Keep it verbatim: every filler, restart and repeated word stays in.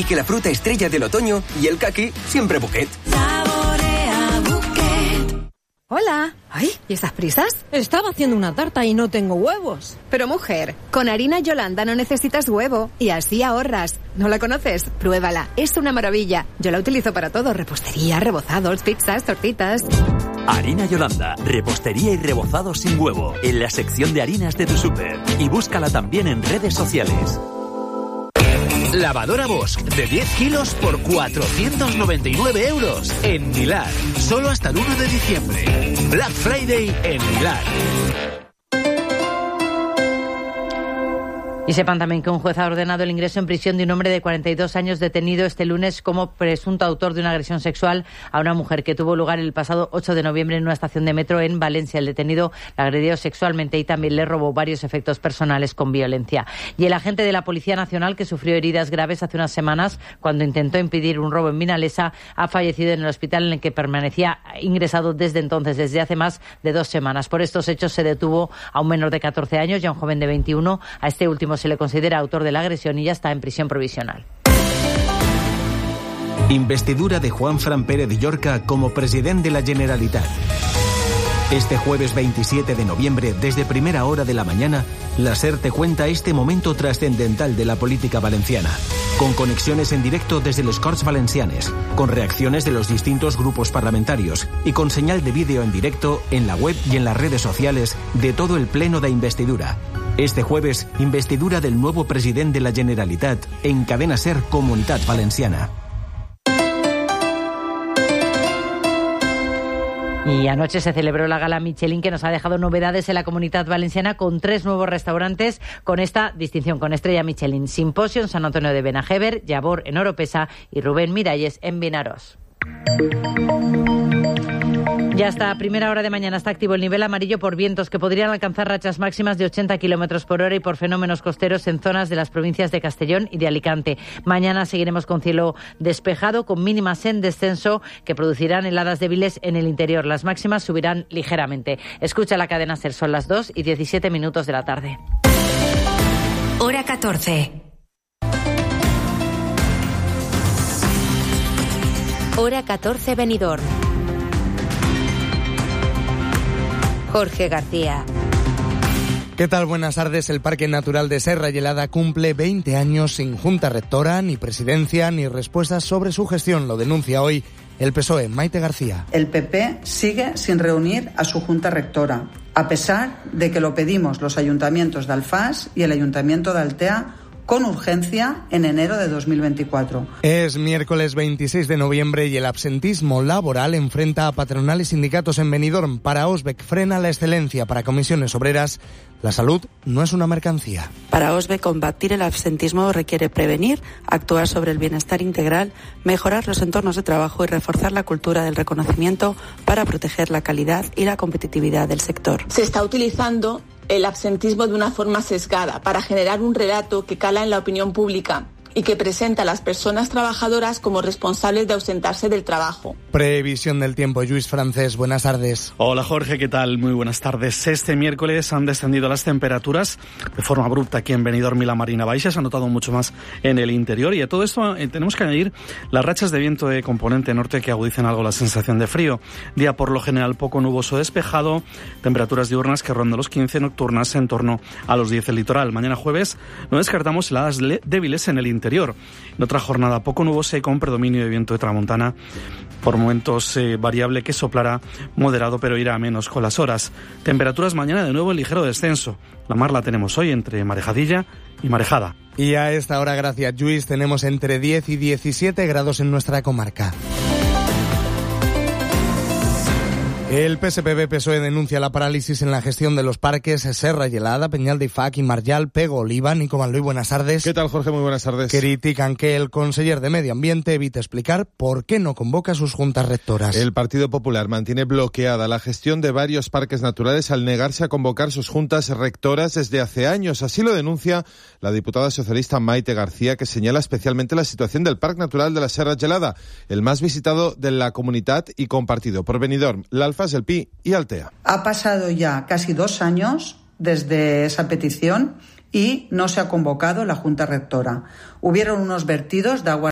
que la fruta estrella del otoño y el caqui siempre Bouquet. Saborea Bouquet. Hola. Ay, ¿y estas prisas? Estaba haciendo una tarta y no tengo huevos. Pero mujer, con harina Yolanda no necesitas huevo y así ahorras. ¿No la conoces? Pruébala, es una maravilla. Yo la utilizo para todo, repostería, rebozados, pizzas, tortitas. Harina Yolanda, repostería y rebozados sin huevo, en la sección de harinas de tu súper. Y búscala también en redes sociales. Lavadora Bosch de diez kilos por cuatrocientos noventa y nueve euros en Milán. Solo hasta el uno de diciembre. Black Friday en Milán. Y sepan también que un juez ha ordenado el ingreso en prisión de un hombre de cuarenta y dos años detenido este lunes como presunto autor de una agresión sexual a una mujer que tuvo lugar el pasado ocho de noviembre en una estación de metro en Valencia. El detenido la agredió sexualmente y también le robó varios efectos personales con violencia. Y el agente de la Policía Nacional, que sufrió heridas graves hace unas semanas cuando intentó impedir un robo en Vinalesa, ha fallecido en el hospital en el que permanecía ingresado desde entonces, desde hace más de dos semanas. Por estos hechos se detuvo a un menor de catorce años y a un joven de veintiuno. A este último se le considera autor de la agresión y ya está en prisión provisional. Investidura de Juanfran Pérez de Llorca como presidente de la Generalitat. Este jueves veintisiete de noviembre, desde primera hora de la mañana, la SER te cuenta este momento trascendental de la política valenciana, con conexiones en directo desde les Corts Valencianes, con reacciones de los distintos grupos parlamentarios y con señal de vídeo en directo en la web y en las redes sociales de todo el pleno de investidura. Este jueves, investidura del nuevo presidente de la Generalitat en Cadena SER Comunitat Valenciana. Y anoche se celebró la gala Michelin, que nos ha dejado novedades en la Comunitat Valenciana con tres nuevos restaurantes con esta distinción, con estrella Michelin: Simposio en San Antonio de Benajever, Yabor en Oropesa y Rubén Miralles en Vinaròs. Ya hasta primera hora de mañana está activo el nivel amarillo por vientos que podrían alcanzar rachas máximas de ochenta kilómetros por hora y por fenómenos costeros en zonas de las provincias de Castellón y de Alicante. Mañana seguiremos con cielo despejado, con mínimas en descenso que producirán heladas débiles en el interior. Las máximas subirán ligeramente. Escucha la cadena SER, son las dos y diecisiete minutos de la tarde. Hora catorce. Hora catorce Benidorm. Jorge García. ¿Qué tal? Buenas tardes. El Parque Natural de Serra Gelada cumple veinte años sin junta rectora, ni presidencia, ni respuestas sobre su gestión. Lo denuncia hoy el P S O E. Maite García. El P P sigue sin reunir a su junta rectora, a pesar de que lo pedimos los ayuntamientos de Alfás y el ayuntamiento de Altea con urgencia en enero de dos mil veinticuatro. Es miércoles veintiséis de noviembre y el absentismo laboral enfrenta a patronal y sindicatos en Benidorm. Para Osbec frena la excelencia. Para comisiones obreras, la salud no es una mercancía. Para Osbec, combatir el absentismo requiere prevenir, actuar sobre el bienestar integral, mejorar los entornos de trabajo y reforzar la cultura del reconocimiento para proteger la calidad y la competitividad del sector. Se está utilizando el absentismo de una forma sesgada para generar un relato que cala en la opinión pública y que presenta a las personas trabajadoras como responsables de ausentarse del trabajo. Previsión del tiempo. Lluís Francés, buenas tardes. Hola Jorge, ¿qué tal? Muy buenas tardes. Este miércoles han descendido las temperaturas de forma abrupta aquí en Benidorm y la Marina Baixa. Se ha notado mucho más en el interior y a todo esto eh, tenemos que añadir las rachas de viento de componente norte que agudicen algo la sensación de frío. Día por lo general poco nuboso despejado, temperaturas diurnas que rondan los quince, nocturnas en torno a los diez el litoral. Mañana jueves no descartamos heladas débiles en el interior. interior. En otra jornada poco nubosa y con predominio de viento de tramontana, por momentos eh, variable que soplará moderado pero irá a menos con las horas. Temperaturas mañana de nuevo en ligero descenso. La mar la tenemos hoy entre marejadilla y marejada. Y a esta hora, gracias Lluís, tenemos entre diez y diecisiete grados en nuestra comarca. El P S P B-P S O E denuncia la parálisis en la gestión de los parques Serra Gelada, Peñal de Ifac y Marjal, Pego, Oliva. Nico Manluy, buenas tardes. ¿Qué tal, Jorge? Muy buenas tardes. Critican que el conseller de Medio Ambiente evite explicar por qué no convoca sus juntas rectoras. El Partido Popular mantiene bloqueada la gestión de varios parques naturales al negarse a convocar sus juntas rectoras desde hace años. Así lo denuncia la diputada socialista Maite García, que señala especialmente la situación del Parque Natural de la Serra Gelada, el más visitado de la comunidad y compartido por Benidorm, la El Pi y Altea. Ha pasado ya casi dos años desde esa petición y no se ha convocado la Junta Rectora. Hubieron unos vertidos de agua